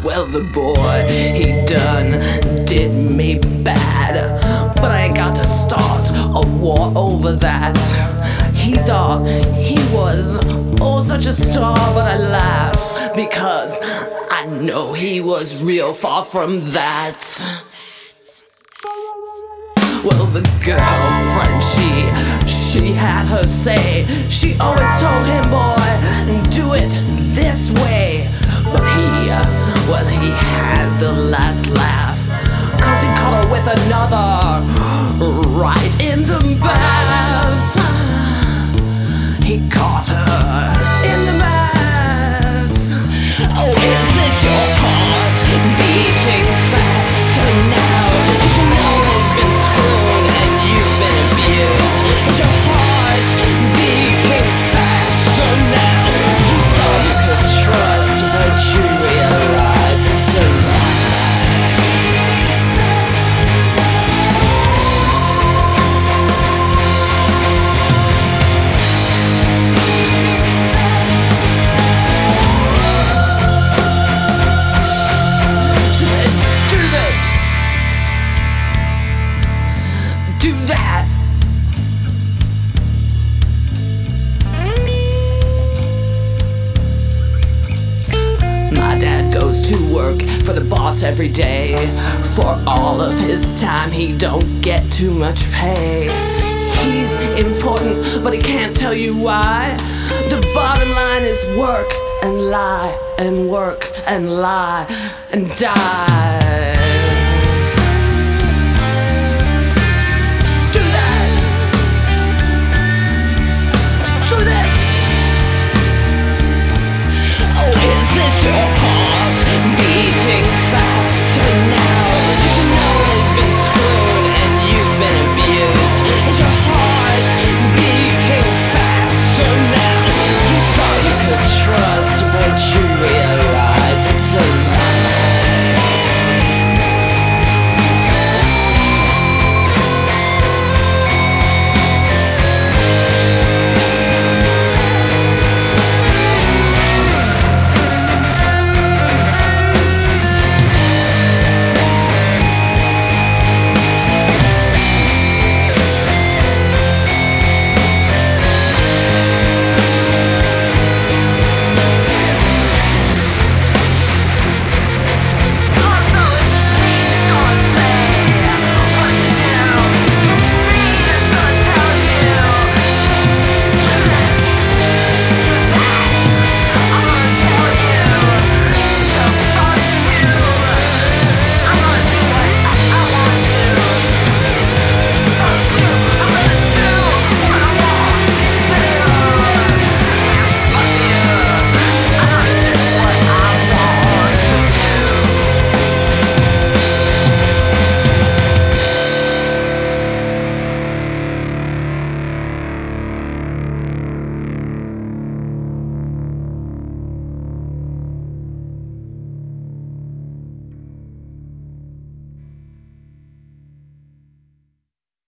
Well, the boy, he done did me bad, but I ain't got to start a war over that. He thought he was oh such a star, but I laugh because I know he was real far from that. Well, the girlfriend, she had her say. She always told him, boy, do it this way. But he had the last laugh, 'cause he caught her with another right in the bath. He caught her in the bath. Oh, is it your heart beating faster now? 'Cause you know you've been screwed and you've been abused. Is your heart beating faster now? You thought you could trust, but you realize it's a lie. She said, do this, do that. My dad goes to work for the boss every day. For all of his time, he don't get too much pay. He's important, but he can't tell you why. The bottom line is work and lie and work and lie and die.